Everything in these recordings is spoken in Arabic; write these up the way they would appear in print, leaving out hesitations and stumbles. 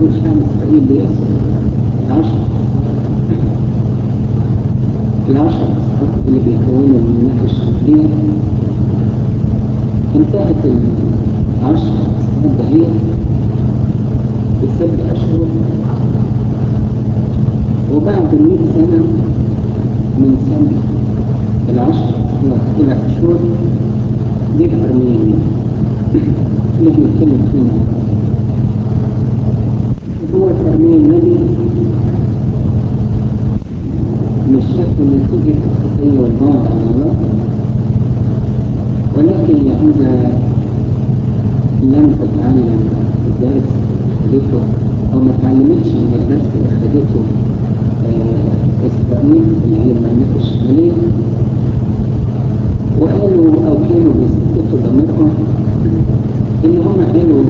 شعب إسرائيل بيقصد العشر أصحاب اللي بيكونوا المملكة الشمالية. انتهت العشر أصحاب دهية ب7 أشهر، وبعد 100 سنة من سنة العشر إلى أشهر جه أرميا اللي بيتكلم فينا. هو أرميا النبي مش شاف نتيجة الخطية والبعد عن الله، ولكن لأن لم تتعلم الدرس اللي خدته أو ما تعلمتش من الدرس اللي خدته إسرائيل اللي هي المملكة الشمالية، وقالوا أو كانوا بيستفتوا ضميرهم إن هم قالوا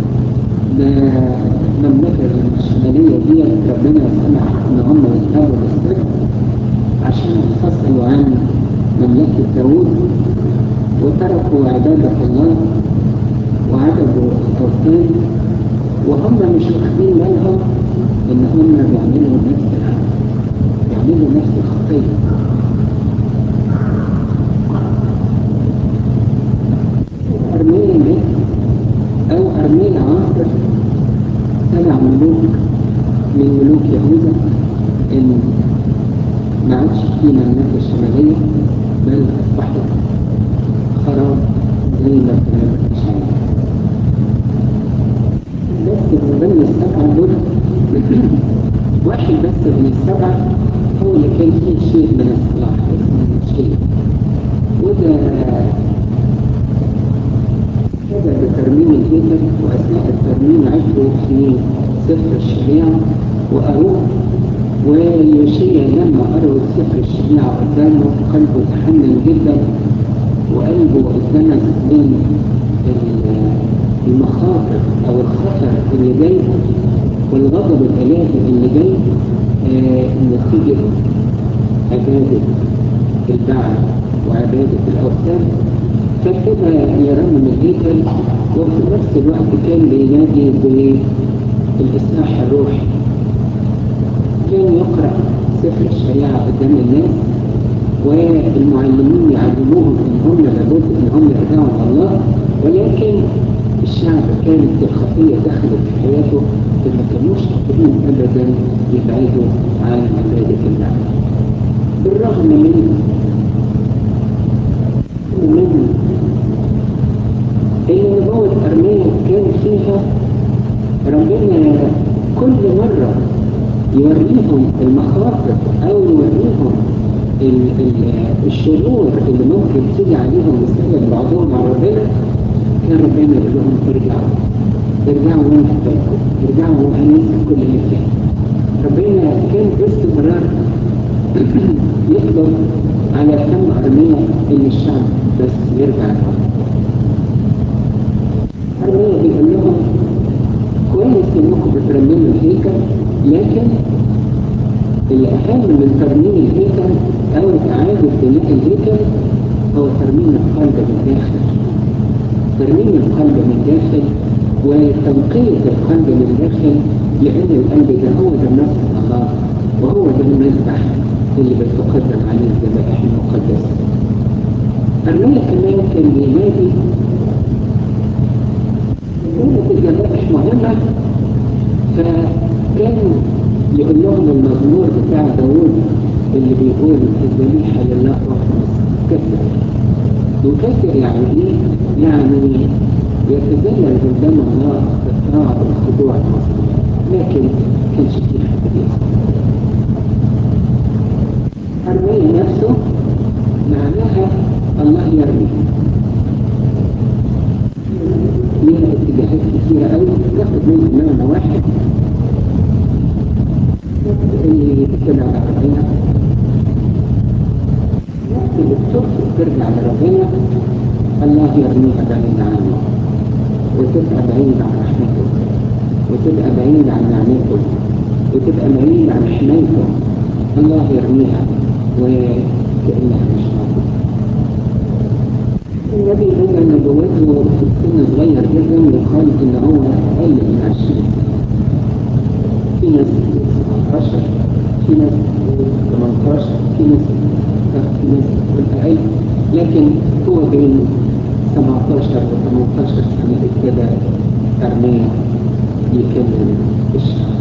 المملكة الشمالية دي ربنا سمح إن هم يذهبوا للسبت عشان ينفصلوا عن مملكة داوود وتركوا عبادة الله وعبدوا الأوثان، وهم مش واخدين بالهم إن هم بيعملوا نفس العمل، بيعملوا نفس الخطية. أرميا ده أو أرميا عاصر 7 ملوك من ملوك يهوذا إن ما عادش في مملكة الشمالية، بل أصبحت خراب زي ما كنا بنشاهد. بس من ضمن ال7 دول واحد بس من ال7 هو اللي كان فيه شيء من الصلاح، بس شيء، وده كده بترميم الهيكل. وأثناء الترميم عرفوا في سفر الشريعة وقروه، ويوشيا لما قرأوا سفر الشريعة قدامه قلبه تحنن جدا، وقلبه اتلمس من المخاطر أو الخطر اللي جاي والغضب الإلهي اللي جاي نتيجة عبادة البعل وعبادة الأوثان. فكده يرمم الهيكل، وفي نفس الوقت كان بينادي بالإصلاح الروحي. كان يقرأ سفر الشريعة قدام الناس، والمعلمين يعلموهم إن هم لابد إن هم يرجعوا لله، ولكن الشعب كانت الخطية دخلت في حياته، فما كانوش قادرين أبدا يبعدوا عن عبادة الله. بالرغم من إن نبوة أرميا كان فيها ربنا كل مرة يوريهم المخاطر أو يوريهم الشرور اللي ممكن تيجي عليهم بسبب بعضهم مع ربنا، كان ربنا يقول لهم ارجعوا من حبايبكم، ارجعوا وهننسى كل اللي فات. ربنا كان باستمرار يطلب على فم أرميا إن الشعب بس يرجع لهم. أرميا بيقول لهم كويس إنكم بترمموا الهيكل، لكن الأهم من ترميم الهيكل أو إعادة بناء الهيكل هو ترميم القلب من داخل، ترميم القلب من داخل وتنقية القلب من داخل، لأن القلب ده هو ده مسجد الله، وهو ده المذبح اللي بتقدم عليه الذبائح المقدسة. أرميا كمان كان بينادي، كانت الذبائح مهمة، فكان يقول لهم المزمور بتاع داوود اللي بيقول الذبيحة لله روح كثر. يكثر يعني ايه؟ يعني يتذلل قدام الله بالطاعة والخضوع، لكن كانش في حد بيسمع. أرميا نفسه معناها الله يرمي، ليها اتجاهات كثيرة قوي، ناخد منه معنى واحد اللي يتبع ربنا، الناس اللي بترفض ترجع لربنا الله يرميها بعيد عنه، وتبقى بعيد عن رحمته، وتبقى بعيد عن نعمته، وتبقى بعيد عن حمايته. الله يرميها وكأنها مش موجودة. النبي هنا نبوته في سن صغير جدا، يقال إن هو أقل من 20 سنة. في ناس بتقول 17، في ناس بتقول 18، في ناس بتقول 16، في ناس بتقول أقل، لكن هو بين 17 و 18 سنة ابتدى أرميا يكلم الشعب.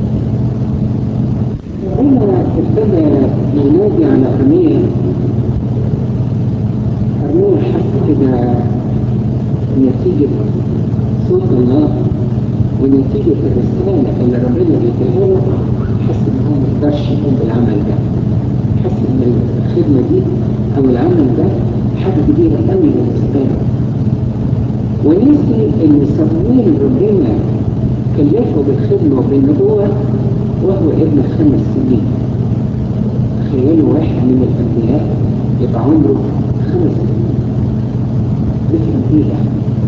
هنا ابتدى ينادي على أرميا. أرميا حس كده نتيجة صوت الله ونتيجة الرسالة اللي ربنا بيديها له، حس إن هو ما يقدرش يقوم بالعمل ده. حس إن الخدمة دي أو العمل ده حاجة كبيرة قوي بالنسبة له. ونسي إن صمويل ربنا كلفه بالخدمة وبالنبوة وهو ابن 5 سنين. تخيلوا واحد من الأنبياء يبقى عمره 5 سنين. يفهم إيه ده؟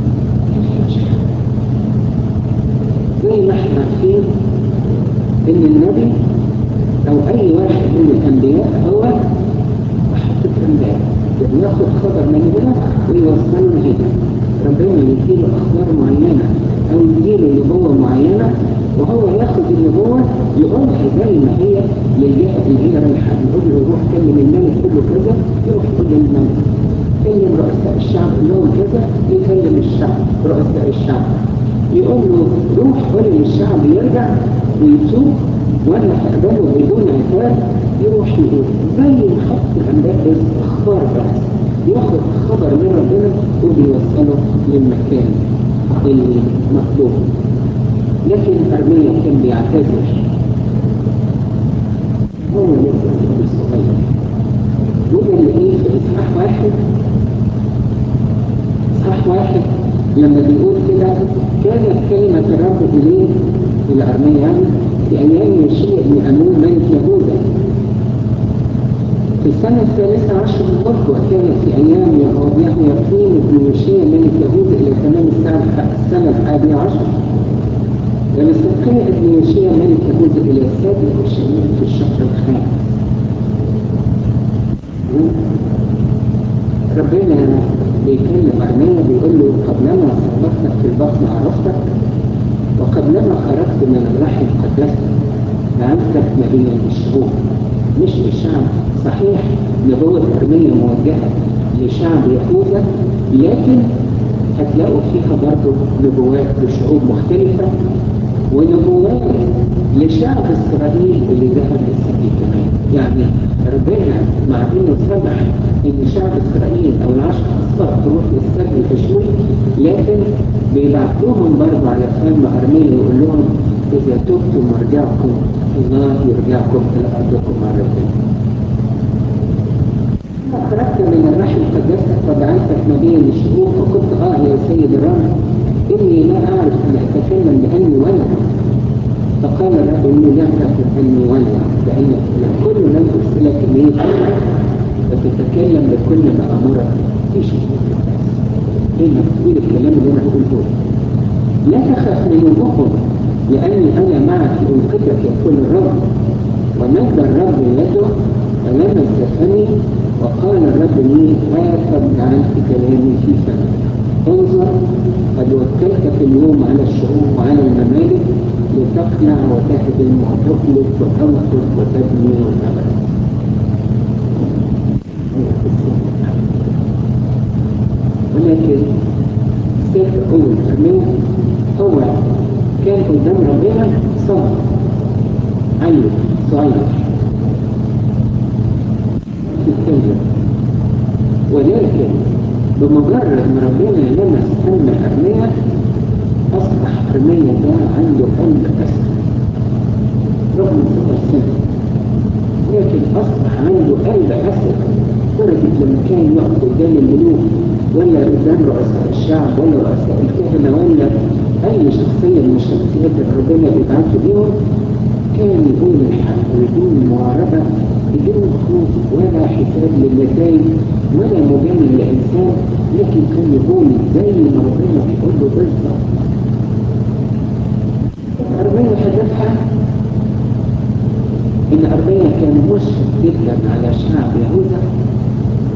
زي ما احنا عارفين ان النبي او اي واحد من الانبياء هو محطة انبياء، بياخد خبر من هنا ويوصله لهنا. ربنا يديله اخبار معينة او يديله نبوة معينة، وهو ياخد النبوة يقولها زي ما هي للجهة اللي هي رايحة. يقول له روح كلم الملك كله كذا، يروح يقول للملك. كلم رؤساء الشعب كلهم كذا، يكلم الشعب رؤساء الشعب. يقول له روح قول للشعب يرجع ويتوب وانا هقبله بدون عتاب. يروح يقول زي محطة الانباء بس اخبار بس، ياخد خبر من ربنا وبيوصله للمكان المطلوب. لكن أرميا كان بيعتذر، هو لسه صغير. وده اللي ايه في اصحاح واحد لما بيقول كده كانت كلمة الرب إليه إلى أرميا يعني في أيام يوشيا بن أمون ملك يهوذا في السنة 13 من ملكه، وكانت في أيام يهوياقيم بن يوشيا ملك يهوذا إلى تمام السنة 11. ولصدقيا ابن يوشيا ملك يهوذا إلى السادس والشهير في الشهر الخامس. ربنا بيكلم أرميا بيقول له قبلما صلتك في البطن عرفتك، وقبلما خرجت من الرحم قدستك، جعلتك نبيا للشعوب مش للشعب. صحيح نبوة أرميا موجهة لشعب يهوذا، لكن هتلاقوا فيها برضه نبوات لشعوب مختلفة ونبوات لشعب إسرائيل اللي ذهب للسبي كمان. يعني ربنا مع إنه سمح إن شعب إسرائيل أو ال10 أسباط تروح للسبي الأشوري، لكن بيبعت لهم برضه على فم أرميا ويقول لهم إذا تبتم ورجعكم الله يرجعكم إلى أرضكم مرة ثانية. خرجت من الرحم قدستك وجعلتك نبيا للشعوب، فقلت يا سيد الرب إني لا أعرف أن أتكلم بأني ولد. فقال الرب إني لا أعرف أني ولد، لأنك كل لم أرسلك إليه فتتكلم بكل ما أمرك في شيء. إنك تقول الكلام اللي أنا بقوله. لا تخف من وجوههم لأني أنا معك أنقذك يقول الرب. ومد الرب يده فلمس فمي وقال الرب لي قد جعلت كلامي في فمك. انظر قد وكلتك اليوم على الشعوب وعلى الممالك لتقنع وتهدم وتخلق وتنقض وتبني وتبرد. ولكن سفر أول أرميا هو كان قدام ربنا صبر عيل صغير يتكلم، ولكن بمجرد ما ربنا لمس قلب أرميا أصبح أرميا ده عنده قلب أسد رغم صغر سنه، لكن أصبح عنده قلب أسد درجة لما كان يقف قدام الملوك ولا قدام رؤساء الشعب ولا رؤساء الكهنة ولا أي شخصية من الشخصيات اللي ربنا بيبعثوا بيهم كان يقول الحق بدون معارضة بدون خوف ولا حساب للنتائج ولا مجامل لإنسان، لكن كان يقول زي ما ربنا بيقول له بالظبط. أرميا هدفها إن أرميا كان مشفق جدا على شعب يهوذا